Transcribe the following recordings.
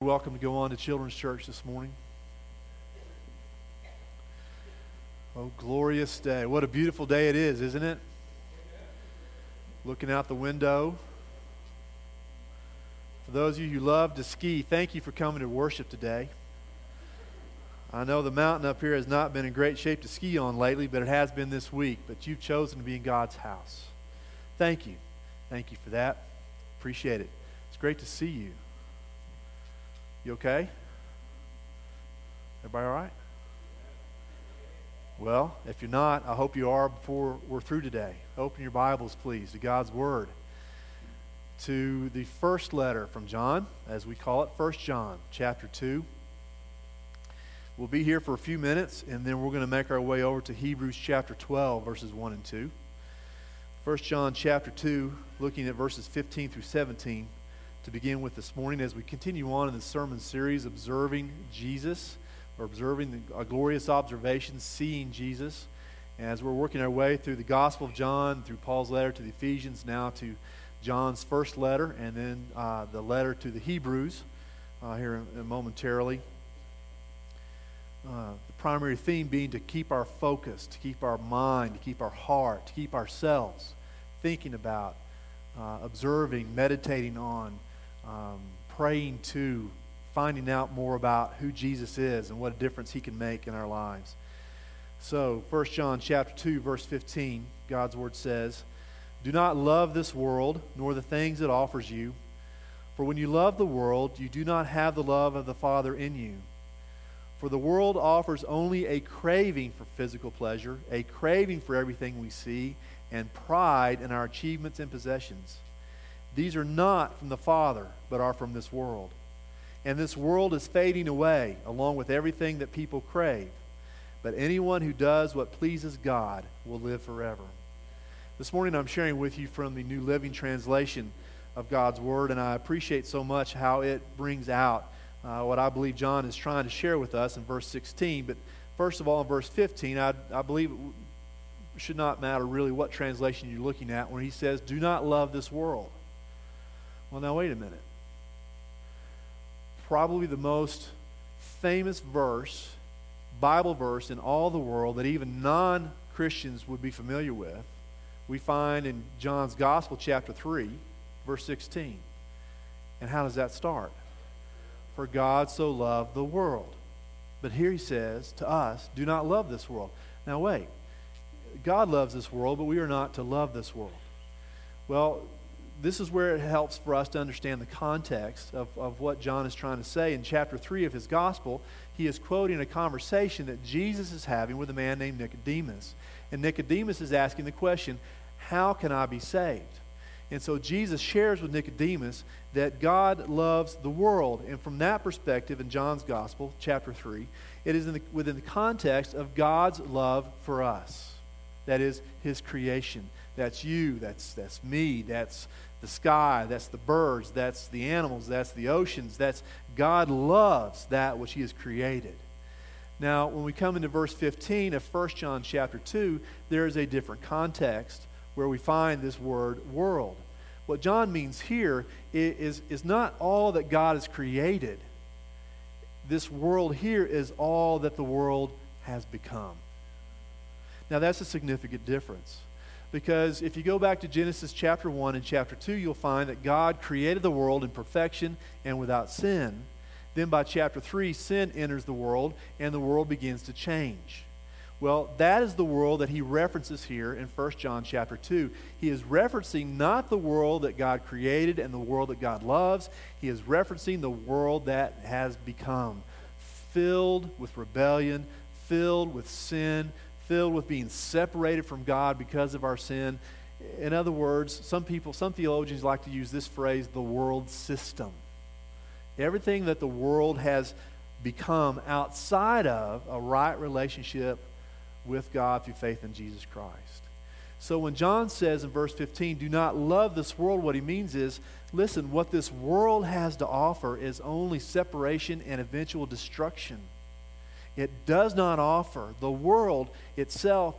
welcome to go on to Children's Church this morning. Oh, glorious day. What a beautiful day it is, isn't it? Looking out the window. For those of you who love to ski, thank you for coming to worship today. I know the mountain up here has not been in great shape to ski on lately, but it has been this week. But you've chosen to be in God's house. Thank you. Thank you for that. Appreciate it. It's great to see you. You okay? Everybody all right? Well, if you're not, I hope you are before we're through today. Open your Bibles, please, to God's Word. To the first letter from John, as we call it, 1 John, chapter 2. We'll be here for a few minutes, and then we're going to make our way over to Hebrews chapter 12, verses 1 and 2. 1 John chapter 2, looking at verses 15 through 17. To begin with this morning, as we continue on in the sermon series, Observing Jesus, or observing a glorious observation, seeing Jesus. And as we're working our way through the Gospel of John, through Paul's letter to the Ephesians, now to John's first letter, and then the letter to the Hebrews here momentarily. The primary theme being to keep our focus, to keep our mind, to keep our heart, to keep ourselves thinking about, observing, meditating on, praying to, finding out more about who Jesus is and what a difference He can make in our lives. So, 1 John chapter 2, verse 15, God's Word says, "Do not love this world, nor the things it offers you. For when you love the world, you do not have the love of the Father in you. For the world offers only a craving for physical pleasure, a craving for everything we see, and pride in our achievements and possessions. These are not from the Father, but are from this world. And this world is fading away, along with everything that people crave. But anyone who does what pleases God will live forever." This morning I'm sharing with you from the New Living Translation of God's Word, and I appreciate so much how it brings out what I believe John is trying to share with us in verse 16. But first of all, in verse 15, I believe it should not matter really what translation you're looking at when he says, "Do not love this world." Well, now wait a minute. Probably the most famous verse, Bible verse in all the world that even non-Christians would be familiar with, we find in John's Gospel, chapter 3, verse 16. And how does that start? "For God so loved the world." But here he says to us, "Do not love this world." Now wait. God loves this world, but we are not to love this world. Well, this is where it helps for us to understand the context of what John is trying to say. In chapter 3 of his gospel, he is quoting a conversation that Jesus is having with a man named Nicodemus. And Nicodemus is asking the question, how can I be saved? And so Jesus shares with Nicodemus that God loves the world. And from that perspective, in John's gospel, chapter 3, it is within the context of God's love for us. That is His creation. That's you, that's me, that's the sky, that's the birds, that's the animals, that's the oceans. That's God loves that which He has created. Now, when we come into verse 15 of 1 John chapter 2, there is a different context where we find this word world. What John means here is not all that God has created. This world here is all that the world has become. Now, that's a significant difference. Because if you go back to Genesis chapter 1 and chapter 2, you'll find that God created the world in perfection and without sin. Then by chapter 3, sin enters the world and the world begins to change. Well, that is the world that he references here in 1 John chapter 2. He is referencing not the world that God created and the world that God loves. He is referencing the world that has become filled with rebellion, filled with sin, filled with being separated from God because of our sin. In other words, some theologians like to use this phrase, the world system. Everything that the world has become outside of a right relationship with God through faith in Jesus Christ. So when John says in verse 15, "Do not love this world," what he means is, listen, what this world has to offer is only separation and eventual destruction. It does not offer, the world itself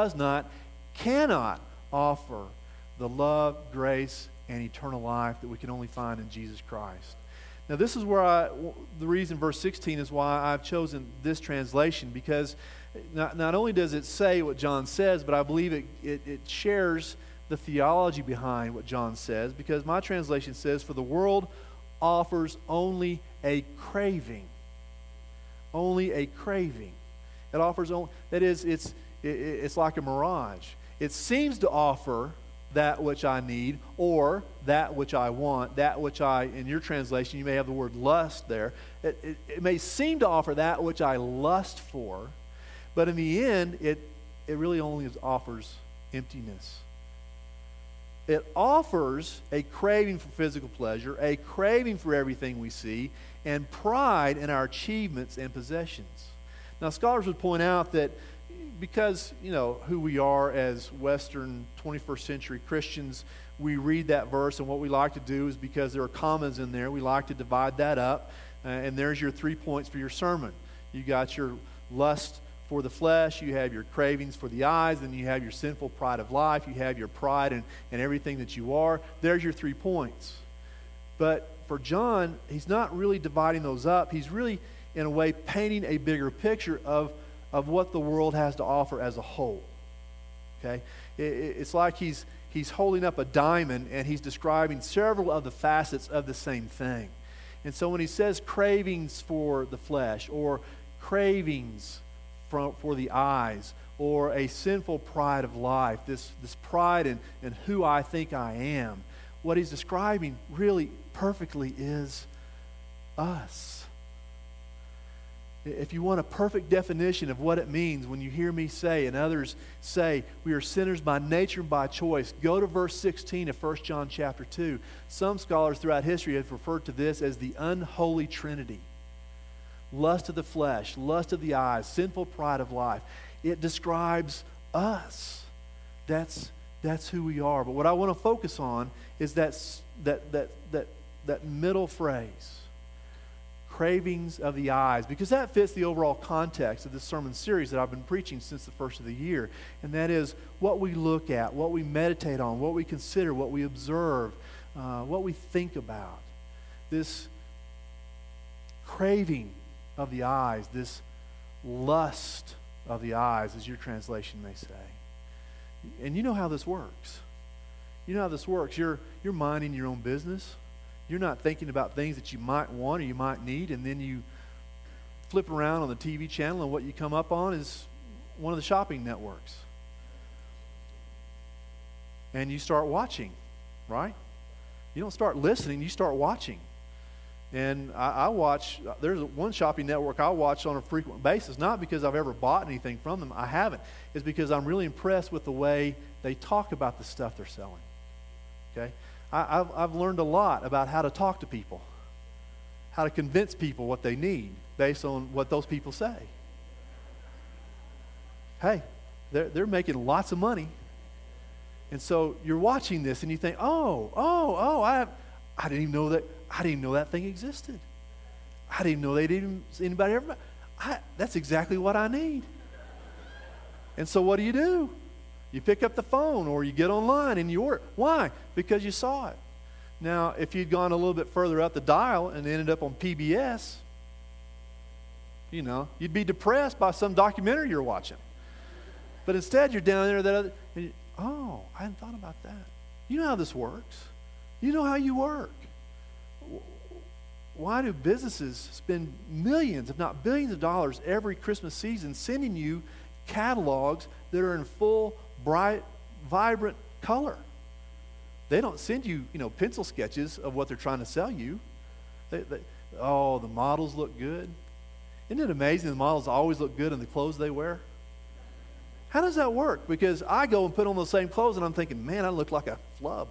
cannot offer the love, grace, and eternal life that we can only find in Jesus Christ. Now, this is where the reason verse 16 is why I've chosen this translation, because not only does it say what John says, but I believe it shares the theology behind what John says, because my translation says, "For the world offers only a craving." Only a craving. It offers only, that is, it's like a mirage. It seems to offer that which I need, or that which I want, that which in your translation, you may have the word lust there. It may seem to offer that which I lust for, but in the end, it really only offers emptiness. It offers a craving for physical pleasure, a craving for everything we see, and pride in our achievements and possessions. Now, scholars would point out that because, who we are as Western 21st century Christians, we read that verse, and what we like to do is, because there are commas in there, we like to divide that up, and there's your 3 points for your sermon. You got your lust for the flesh, you have your cravings for the eyes, then you have your sinful pride of life, you have your pride in everything that you are. There's your 3 points. But for John, he's not really dividing those up. He's really, in a way, painting a bigger picture of what the world has to offer as a whole. Okay? It's like he's holding up a diamond, and he's describing several of the facets of the same thing. And so when he says cravings for the flesh, or cravings for the eyes, or a sinful pride of life, this pride in who I think I am, what he's describing really perfectly is us. If you want a perfect definition of what it means when you hear me say and others say we are sinners by nature and by choice, go to verse 16 of 1 John chapter 2. Some scholars throughout history have referred to this as the unholy trinity. Lust of the flesh, lust of the eyes, sinful pride of life. It describes us. That's who we are. But what I want to focus on is that middle phrase. Cravings of the eyes, because that fits the overall context of this sermon series that I've been preaching since the first of the year, and that is what we look at, what we meditate on, what we consider, what we observe, what we think about. This craving of the eyes, this lust of the eyes, as your translation may say. And you know how this works. You know how this works. You're minding your own business. You're not thinking about things that you might want or you might need, and then you flip around on the TV channel, and what you come up on is one of the shopping networks. And you start watching, right? You don't start listening, you start watching. And I watch, there's one shopping network I watch on a frequent basis, not because I've ever bought anything from them, I haven't. It's because I'm really impressed with the way they talk about the stuff they're selling. Okay? I've learned a lot about how to talk to people, how to convince people what they need based on what those people say. Hey, they're making lots of money. And so you're watching this and you think, I didn't even know that thing existed. I didn't even know anybody ever. That's exactly what I need. And so what do? You pick up the phone or you get online and you order. Why? Because you saw it. Now, if you'd gone a little bit further up the dial and ended up on PBS, you'd be depressed by some documentary you're watching. But instead, you're down there, I hadn't thought about that. You know how this works. You know how you work. Why do businesses spend millions, if not billions of dollars every Christmas season sending you catalogs that are in full, bright, vibrant color? They don't send you, pencil sketches of what they're trying to sell you. The models look good. Isn't it amazing the models always look good in the clothes they wear? How does that work? Because I go and put on those same clothes and I'm thinking, man, I look like a flub.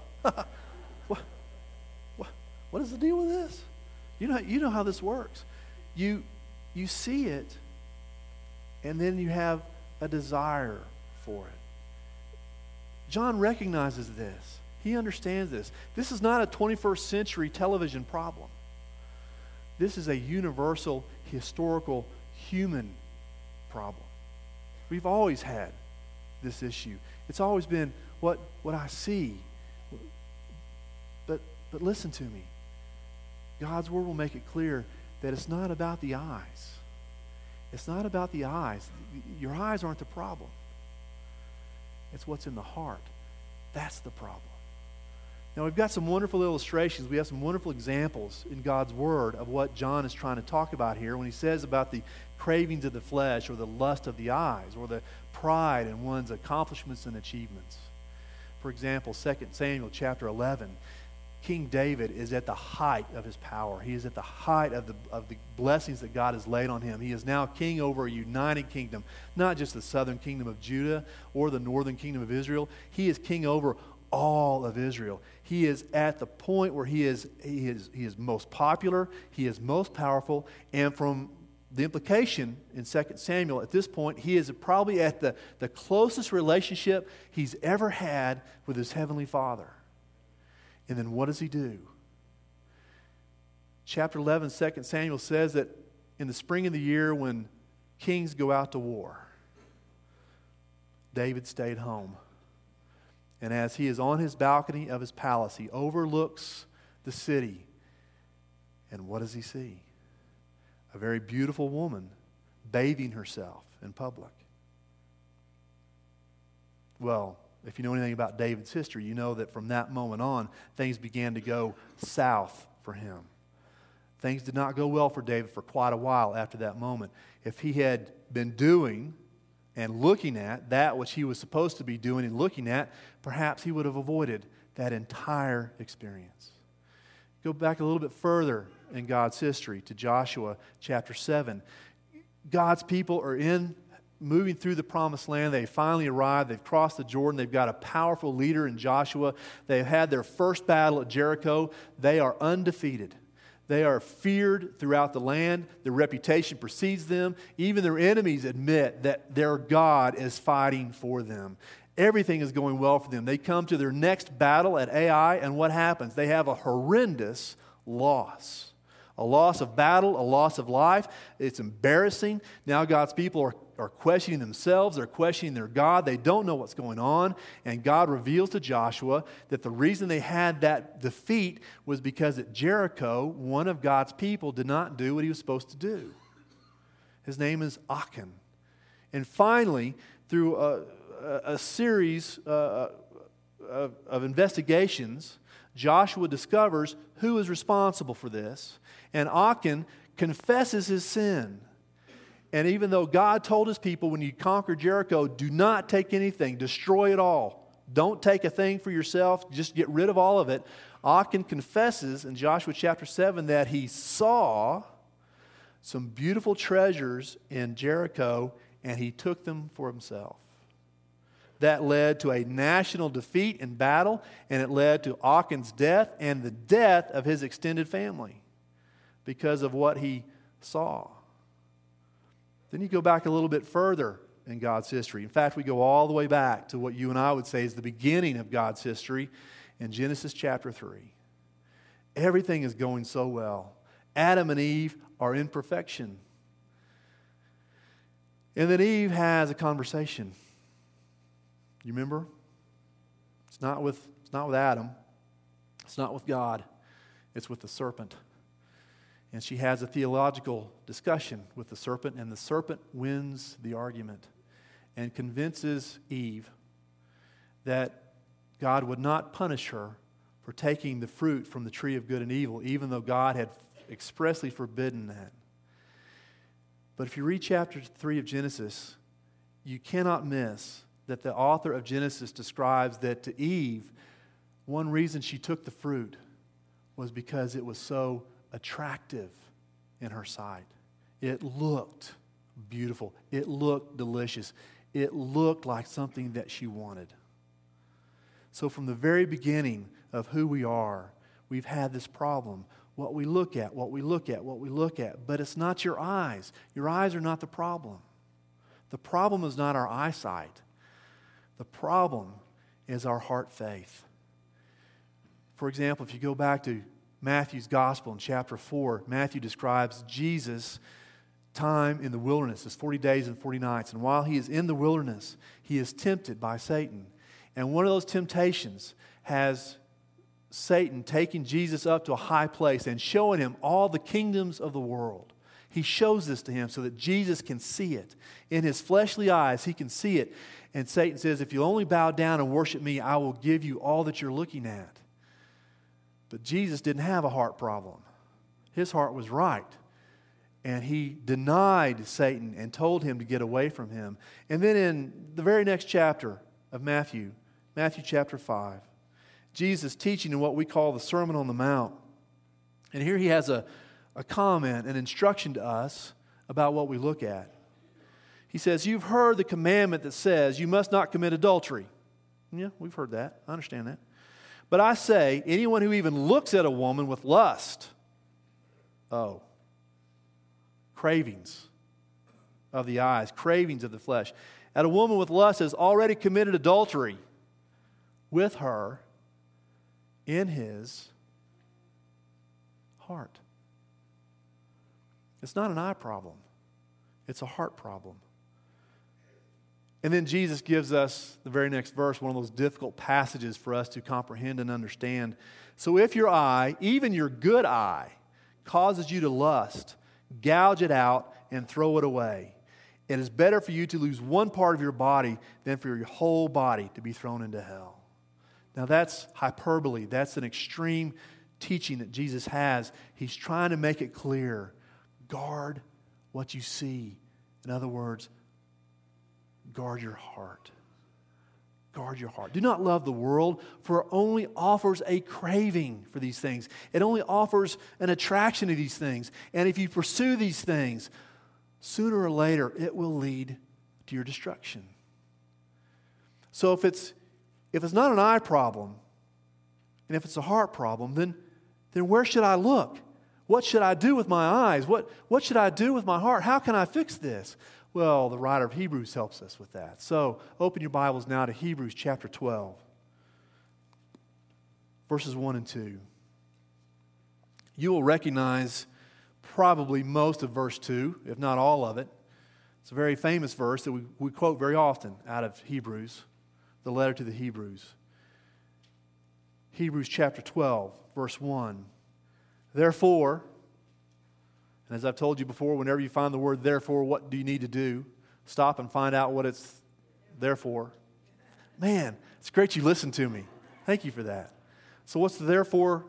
What is the deal with this? You know how this works. You see it, and then you have a desire for it. John recognizes this. He understands this. This is not a 21st century television problem. This is a universal, historical, human problem. We've always had this issue. It's always been what I see. But listen to me. God's Word will make it clear that it's not about the eyes. It's not about the eyes. Your eyes aren't the problem. It's what's in the heart. That's the problem. Now, we've got some wonderful illustrations. We have some wonderful examples in God's Word of what John is trying to talk about here when he says about the cravings of the flesh or the lust of the eyes or the pride in one's accomplishments and achievements. For example, 2 Samuel chapter 11, King David is at the height of his power. He is at the height of the blessings that God has laid on him. He is now king over a united kingdom, not just the southern kingdom of Judah or the northern kingdom of Israel. He is king over all of Israel. He is at the point where he is most popular, he is most powerful, and from the implication in 2 Samuel, at this point, he is probably at the closest relationship he's ever had with his heavenly Father. And then what does he do? Chapter 11, 2 Samuel says that in the spring of the year when kings go out to war, David stayed home. And as he is on his balcony of his palace, he overlooks the city. And what does he see? A very beautiful woman bathing herself in public. Well, if you know anything about David's history, you know that from that moment on, things began to go south for him. Things did not go well for David for quite a while after that moment. If he had been doing and looking at that which he was supposed to be doing and looking at, perhaps he would have avoided that entire experience. Go back a little bit further in God's history to Joshua chapter 7. God's people are moving through the promised land. They finally arrived. They've crossed the Jordan. They've got a powerful leader in Joshua. They've had their first battle at Jericho. They are undefeated. They are feared throughout the land. Their reputation precedes them. Even their enemies admit that their God is fighting for them. Everything is going well for them. They come to their next battle at Ai, and what happens? They have a horrendous loss. A loss of battle, a loss of life. It's embarrassing. Now God's people are questioning themselves. They're questioning their God. They don't know what's going on. And God reveals to Joshua that the reason they had that defeat was because at Jericho, one of God's people did not do what he was supposed to do. His name is Achan. And finally, through a series of investigations, Joshua discovers who is responsible for this. And Achan confesses his sin. And even though God told his people, when you conquer Jericho, do not take anything, destroy it all. Don't take a thing for yourself, just get rid of all of it. Achan confesses in Joshua chapter 7 that he saw some beautiful treasures in Jericho and he took them for himself. That led to a national defeat in battle, and it led to Achan's death and the death of his extended family because of what he saw. Then you go back a little bit further in God's history. In fact, we go all the way back to what you and I would say is the beginning of God's history in Genesis chapter 3. Everything is going so well. Adam and Eve are in perfection. And then Eve has a conversation. You remember? It's not with Adam. It's not with God. It's with the serpent. And she has a theological discussion with the serpent, and the serpent wins the argument and convinces Eve that God would not punish her for taking the fruit from the tree of good and evil, even though God had expressly forbidden that. But if you read chapter 3 of Genesis, you cannot miss that the author of Genesis describes that to Eve, one reason she took the fruit was because it was so attractive in her sight. It looked beautiful. It looked delicious. It looked like something that she wanted. So from the very beginning of who we are, we've had this problem. What we look at, what we look at, what we look at. But it's not your eyes. Your eyes are not the problem. The problem is not our eyesight. The problem is our heart faith. For example, if you go back to Matthew's Gospel in chapter 4, Matthew describes Jesus' time in the wilderness as 40 days and 40 nights. And while he is in the wilderness, he is tempted by Satan. And one of those temptations has Satan taking Jesus up to a high place and showing him all the kingdoms of the world. He shows this to him so that Jesus can see it. In his fleshly eyes, he can see it. And Satan says, if you only bow down and worship me, I will give you all that you're looking at. But Jesus didn't have a heart problem. His heart was right. And he denied Satan and told him to get away from him. And then in the very next chapter of Matthew chapter 5, Jesus teaching in what we call the Sermon on the Mount. And here he has a comment, an instruction to us about what we look at. He says, you've heard the commandment that says you must not commit adultery. Yeah, we've heard that. I understand that. But I say, anyone who even looks at a woman with lust, cravings of the eyes, cravings of the flesh, at a woman with lust has already committed adultery with her in his heart. It's not an eye problem. It's a heart problem. And then Jesus gives us the very next verse, one of those difficult passages for us to comprehend and understand. So if your eye, even your good eye, causes you to lust, gouge it out and throw it away. It is better for you to lose one part of your body than for your whole body to be thrown into hell. Now that's hyperbole. That's an extreme teaching that Jesus has. He's trying to make it clear. Guard what you see. In other words, guard your heart. Guard your heart. Do not love the world, for it only offers a craving for these things. It only offers an attraction to these things. And if you pursue these things, sooner or later it will lead to your destruction. So if it's not an eye problem, and if it's a heart problem, then where should I look? What should I do with my eyes? What should I do with my heart? How can I fix this? Well, the writer of Hebrews helps us with that. So open your Bibles now to Hebrews chapter 12, verses 1 and 2. You will recognize probably most of verse 2, if not all of it. It's a very famous verse that we quote very often out of Hebrews, the letter to the Hebrews. Hebrews chapter 12, verse 1. Therefore, and as I've told you before, whenever you find the word therefore, what do you need to do? Stop and find out what it's there for. Man, it's great you listened to me. Thank you for that. So what's the therefore?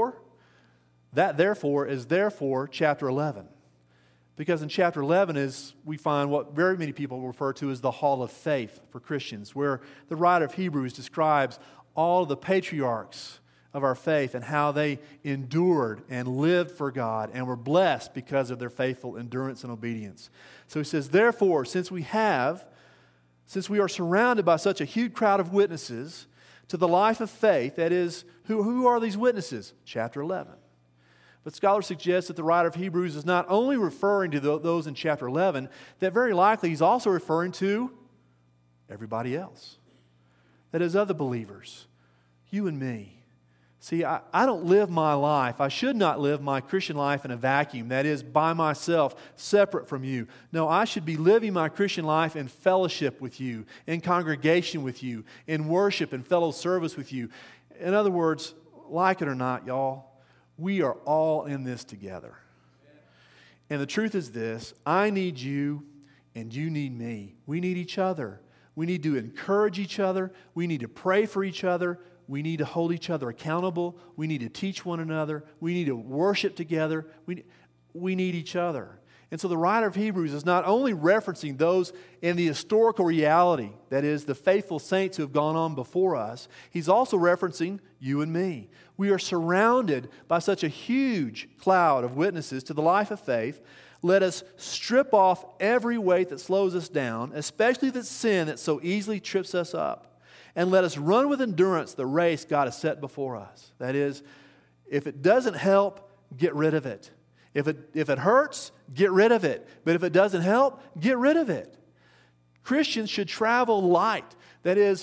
That therefore is therefore chapter 11. Because in chapter 11 we find what very many people refer to as the hall of faith for Christians, where the writer of Hebrews describes all of the patriarchs of our faith and how they endured and lived for God and were blessed because of their faithful endurance and obedience. So he says, therefore, since we are surrounded by such a huge crowd of witnesses to the life of faith, that is, who are these witnesses? Chapter 11. But scholars suggest that the writer of Hebrews is not only referring to those in chapter 11, that very likely he's also referring to everybody else. That is, other believers, you and me. See, I don't live my life. I should not live my Christian life in a vacuum, that is, by myself, separate from you. No, I should be living my Christian life in fellowship with you, in congregation with you, in worship and fellow service with you. In other words, like it or not, y'all, we are all in this together. And the truth is this, I need you and you need me. We need each other. We need to encourage each other. We need to pray for each other. We need to hold each other accountable. We need to teach one another. We need to worship together. We need each other. And so the writer of Hebrews is not only referencing those in the historical reality, that is, the faithful saints who have gone on before us, he's also referencing you and me. We are surrounded by such a huge cloud of witnesses to the life of faith. Let us strip off every weight that slows us down, especially the sin that so easily trips us up. And let us run with endurance the race God has set before us. That is, if it doesn't help, get rid of it. If it hurts, get rid of it. But if it doesn't help, get rid of it. Christians should travel light. That is,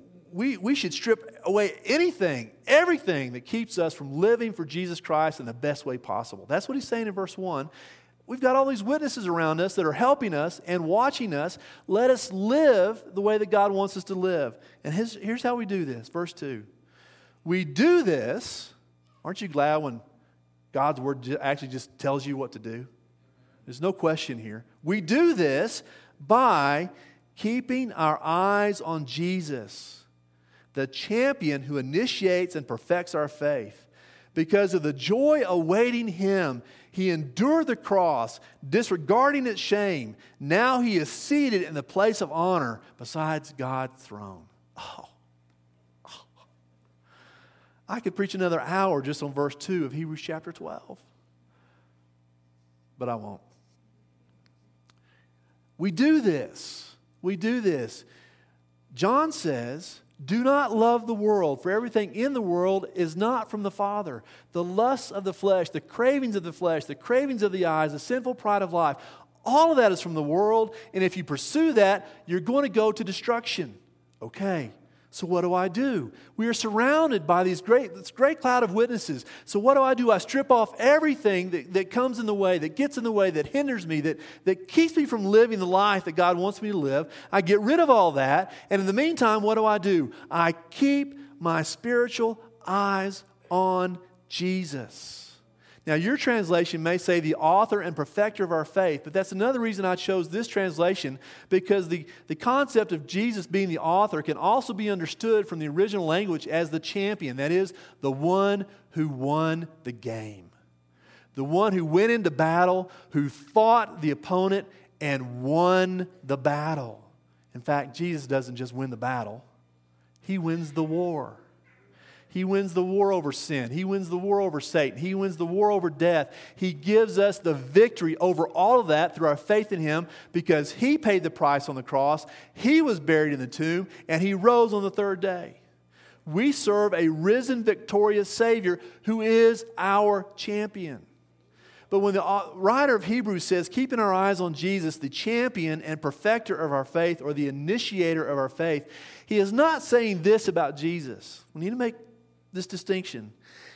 we should strip away everything that keeps us from living for Jesus Christ in the best way possible. That's what he's saying in verse 1. We've got all these witnesses around us that are helping us and watching us. Let us live the way that God wants us to live. And here's how we do this. Verse 2. We do this. Aren't you glad when God's Word actually just tells you what to do? There's no question here. We do this by keeping our eyes on Jesus, the champion who initiates and perfects our faith. Because of the joy awaiting Him, He endured the cross, disregarding its shame. Now He is seated in the place of honor beside God's throne. Oh. I could preach another hour just on verse 2 of Hebrews chapter 12. But I won't. We do this. We do this. John says, do not love the world, for everything in the world is not from the Father. The lusts of the flesh, the cravings of the flesh, the cravings of the eyes, the sinful pride of life, all of that is from the world, and if you pursue that, you're going to go to destruction. Okay, so what do? We are surrounded by this great cloud of witnesses. So what do? I strip off everything that comes in the way, that gets in the way, that hinders me, that keeps me from living the life that God wants me to live. I get rid of all that, and in the meantime, what do? I keep my spiritual eyes on Jesus. Now, your translation may say the author and perfecter of our faith, but that's another reason I chose this translation, because the concept of Jesus being the author can also be understood from the original language as the champion. That is, the one who won the game. The one who went into battle, who fought the opponent and won the battle. In fact, Jesus doesn't just win the battle, He wins the war. He wins the war over sin. He wins the war over Satan. He wins the war over death. He gives us the victory over all of that through our faith in Him, because He paid the price on the cross. He was buried in the tomb, and He rose on the third day. We serve a risen, victorious Savior who is our champion. But when the writer of Hebrews says, keeping our eyes on Jesus, the champion and perfecter of our faith, or the initiator of our faith, he is not saying this about Jesus. We need to make this distinction.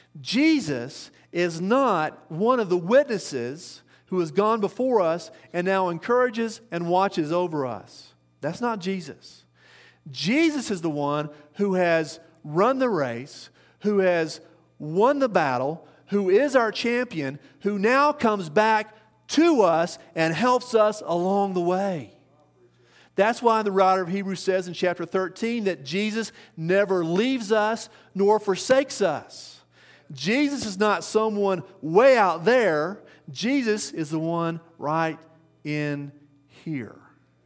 Jesus is not one of the witnesses who has gone before us and now encourages and watches over us. That's not Jesus. Jesus is the one who has run the race, who has won the battle, who is our champion, who now comes back to us and helps us along the way. That's why the writer of Hebrews says in chapter 13 that Jesus never leaves us nor forsakes us. Jesus is not someone way out there. Jesus is the one right in here.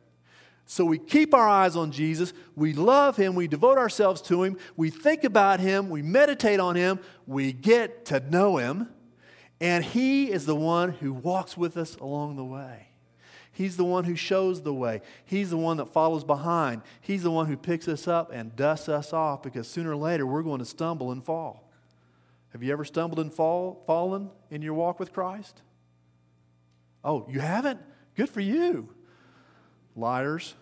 So we keep our eyes on Jesus. We love Him. We devote ourselves to Him. We think about Him. We meditate on Him. We get to know Him. And He is the one who walks with us along the way. He's the one who shows the way. He's the one that follows behind. He's the one who picks us up and dusts us off, because sooner or later we're going to stumble and fall. Have you ever stumbled and fallen in your walk with Christ? Oh, you haven't? Good for you. Liars.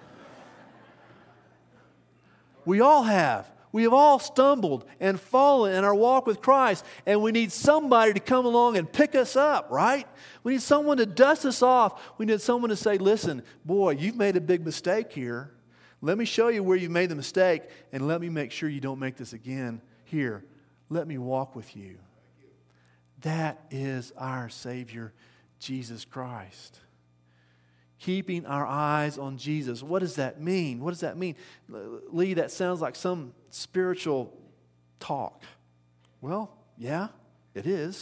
We all have. We have all stumbled and fallen in our walk with Christ, and we need somebody to come along and pick us up, right? We need someone to dust us off. We need someone to say, listen, boy, you've made a big mistake here. Let me show you where you've made the mistake, and let me make sure you don't make this again. Here, let me walk with you. That is our Savior, Jesus Christ. Keeping our eyes on Jesus. What does that mean? What does that mean? Lee, that sounds like some spiritual talk. Well, yeah, it is.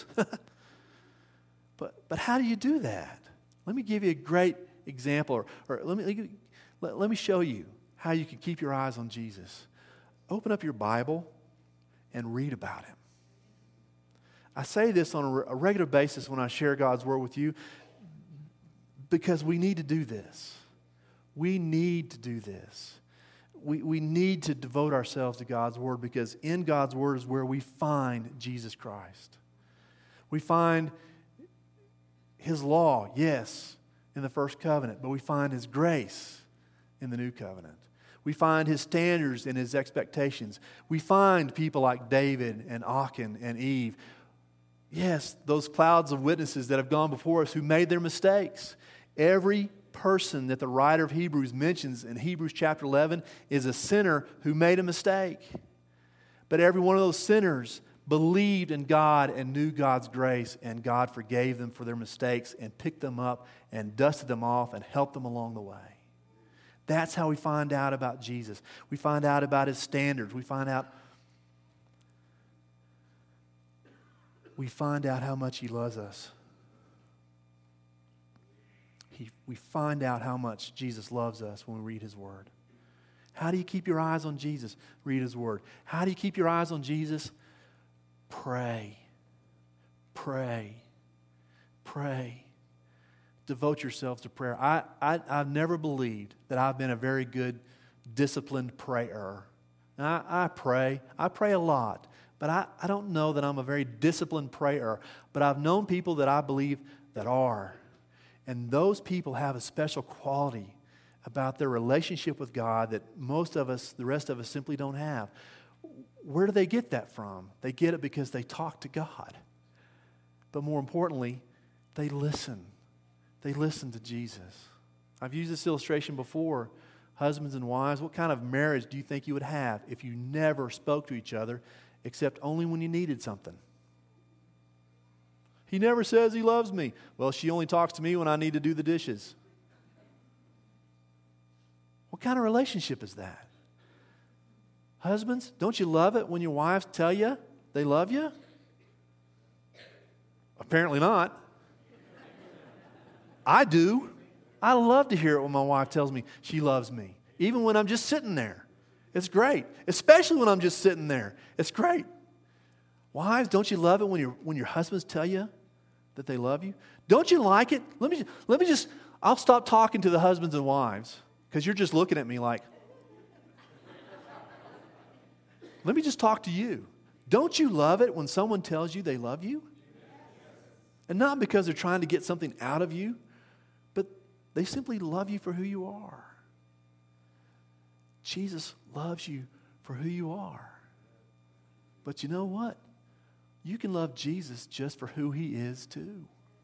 But how do you do that? Let me give you a great example, or let me show you how you can keep your eyes on Jesus. Open up your Bible and read about Him. I say this on a regular basis when I share God's Word with you, because we need to do this. We need to do this. We need to devote ourselves to God's Word, because in God's Word is where we find Jesus Christ. We find His law, yes, in the first covenant, but we find His grace in the new covenant. We find His standards and His expectations. We find people like David and Achan and Eve. Yes, those clouds of witnesses that have gone before us who made their mistakes. Every person that the writer of Hebrews mentions in Hebrews chapter 11 is a sinner who made a mistake. But every one of those sinners believed in God and knew God's grace, and God forgave them for their mistakes and picked them up and dusted them off and helped them along the way. That's how we find out about Jesus. We find out about His standards. We find out how much He loves us. We find out how much Jesus loves us when we read His Word. How do you keep your eyes on Jesus? Read His Word. How do you keep your eyes on Jesus? Pray. Pray. Pray. Devote yourselves to prayer. I've never believed that I've been a very good, disciplined prayer. I pray. I pray a lot. But I don't know that I'm a very disciplined prayer. But I've known people that I believe that are. And those people have a special quality about their relationship with God that most of us, the rest of us, simply don't have. Where do they get that from? They get it because they talk to God. But more importantly, they listen. They listen to Jesus. I've used this illustration before. Husbands and wives, what kind of marriage do you think you would have if you never spoke to each other except only when you needed something? He never says he loves me. Well, she only talks to me when I need to do the dishes. What kind of relationship is that? Husbands, don't you love it when your wives tell you they love you? Apparently not. I do. I love to hear it when my wife tells me she loves me, even when I'm just sitting there. It's great, especially when I'm just sitting there. It's great. Wives, don't you love it when your husbands tell you that they love you? Don't you like it? Let me just. I'll stop talking to the husbands and wives because you're just looking at me like. Let me just talk to you. Don't you love it when someone tells you they love you? And not because they're trying to get something out of you, but they simply love you for who you are. Jesus loves you for who you are. But you know what? You can love Jesus just for who He is too.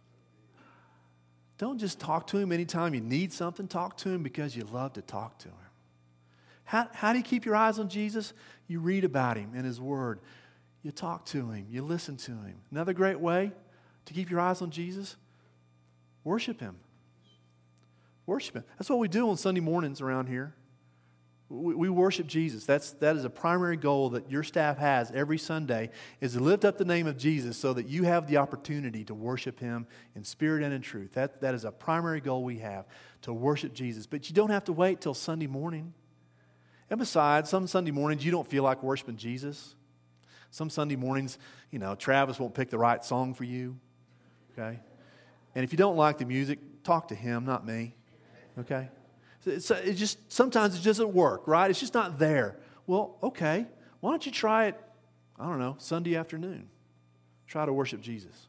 Don't just talk to Him anytime you need something. Talk to Him because you love to talk to Him. How do you keep your eyes on Jesus? You read about Him in His Word. You talk to Him. You listen to Him. Another great way to keep your eyes on Jesus, worship Him. Worship Him. That's what we do on Sunday mornings around here. We worship Jesus. That is a primary goal that your staff has every Sunday, is to lift up the name of Jesus so that you have the opportunity to worship Him in spirit and in truth. That is a primary goal we have, to worship Jesus. But you don't have to wait till Sunday morning. And besides, some Sunday mornings you don't feel like worshiping Jesus. Some Sunday mornings, Travis won't pick the right song for you. Okay? And if you don't like the music, talk to him, not me. Okay? It just sometimes it doesn't work, right? It's just not there. Well, okay. Why don't you try it, I don't know, Sunday afternoon. Try to worship Jesus.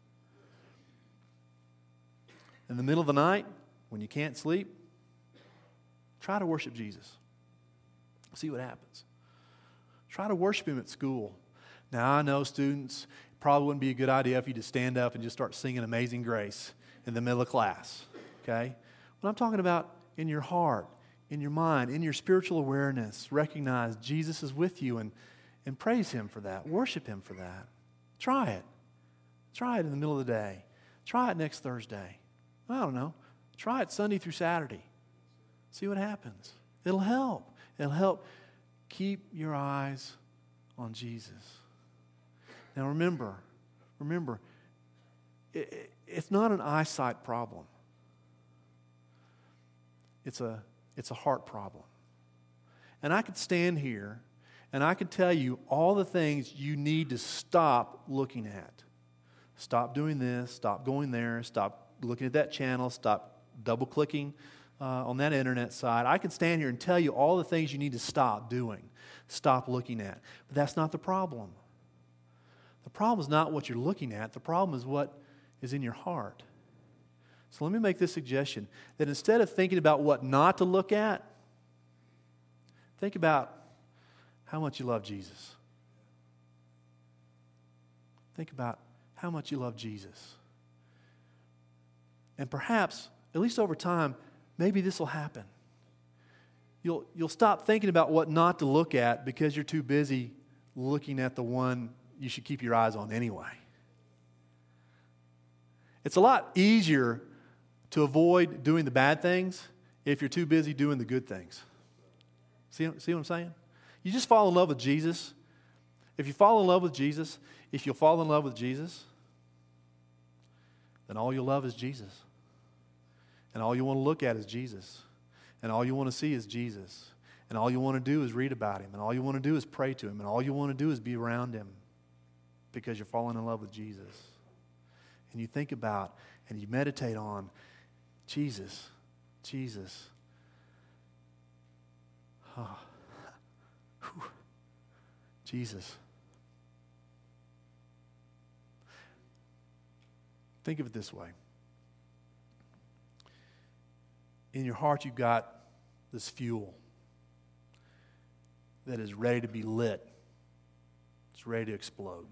In the middle of the night, when you can't sleep, try to worship Jesus. See what happens. Try to worship Him at school. Now, I know students, probably wouldn't be a good idea if you just stand up and just start singing Amazing Grace in the middle of class, okay? But I'm talking about in your heart, in your mind, in your spiritual awareness, recognize Jesus is with you and praise Him for that. Worship Him for that. Try it. Try it in the middle of the day. Try it next Thursday. I don't know. Try it Sunday through Saturday. See what happens. It'll help. It'll help keep your eyes on Jesus. Now remember, it's not an eyesight problem. It's a heart problem. And I could stand here and I could tell you all the things you need to stop looking at. Stop doing this, stop going there, stop looking at that channel, stop double-clicking on that internet site. I can stand here and tell you all the things you need to stop doing, stop looking at. But that's not the problem. The problem is not what you're looking at. The problem is what is in your heart. So let me make this suggestion, that instead of thinking about what not to look at, think about how much you love Jesus. Think about how much you love Jesus. And perhaps, at least over time, maybe this will happen. You'll stop thinking about what not to look at because you're too busy looking at the one you should keep your eyes on anyway. It's a lot easier to avoid doing the bad things if you're too busy doing the good things. See what I'm saying? You just fall in love with Jesus. If you fall in love with Jesus, if you'll fall in love with Jesus, then all you'll love is Jesus. And all you want to look at is Jesus. And all you want to see is Jesus. And all you want to do is read about Him. And all you want to do is pray to Him. And all you want to do is be around Him because you're falling in love with Jesus. And you think about and you meditate on Jesus, Jesus. Oh. Jesus. Think of it this way. In your heart, you've got this fuel that is ready to be lit. It's ready to explode.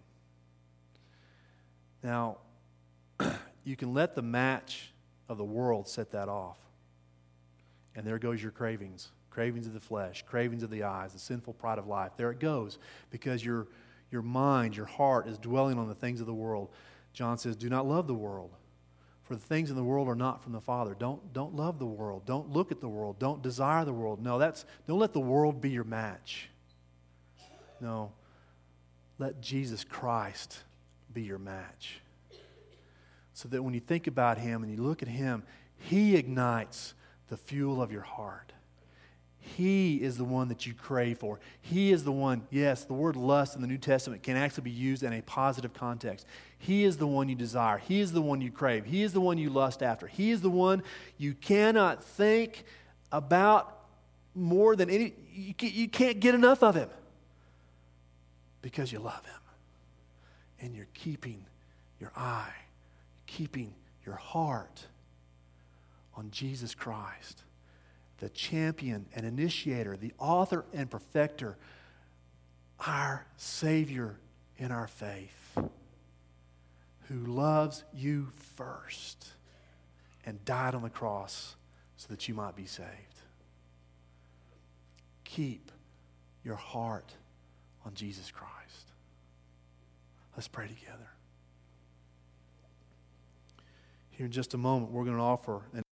Now, you can let the match of the world set that off. And there goes your cravings. Cravings of the flesh, cravings of the eyes, the sinful pride of life. There it goes because your mind, your heart is dwelling on the things of the world. John says, do not love the world, for the things in the world are not from the Father. Don't love the world. Don't look at the world. Don't desire the world. No, don't let the world be your match. No, let Jesus Christ be your match. So that when you think about Him and you look at Him, He ignites the fuel of your heart. He is the one that you crave for. He is the one, yes, the word lust in the New Testament can actually be used in a positive context. He is the one you desire. He is the one you crave. He is the one you lust after. He is the one you cannot think about more than any. You can't get enough of Him because you love Him. And you're keeping your eye, keeping your heart on Jesus Christ, the champion and initiator, the author and perfecter, our Savior in our faith, who loves you first and died on the cross so that you might be saved. Keep your heart on Jesus Christ. Let's pray together. Here in just a moment, we're going to offer an